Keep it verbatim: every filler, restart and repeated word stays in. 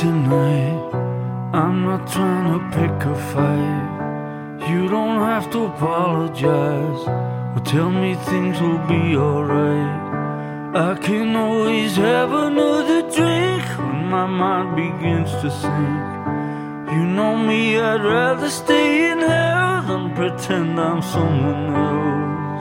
tonight. I'm not trying to pick a fight. You don't have to apologize or tell me things will be alright. I can always have another drink when my mind begins to sink. You know me, I'd rather stay in hell than pretend I'm someone else.